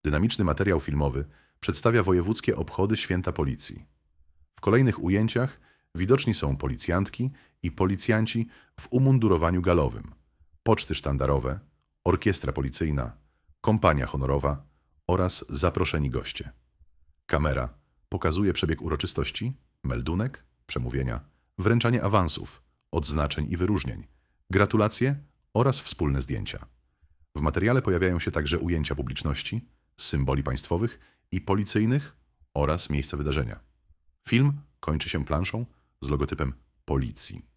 Dynamiczny materiał filmowy przedstawia wojewódzkie obchody Święta Policji. W kolejnych ujęciach widoczni są policjantki i policjanci w umundurowaniu galowym, poczty sztandarowe, orkiestra policyjna, kompania honorowa oraz zaproszeni goście. Kamera pokazuje przebieg uroczystości, meldunek, przemówienia, wręczanie awansów, odznaczeń i wyróżnień, gratulacje oraz wspólne zdjęcia. W materiale pojawiają się także ujęcia publiczności, symboli państwowych i policyjnych oraz miejsca wydarzenia. Film kończy się planszą z logotypem Policji.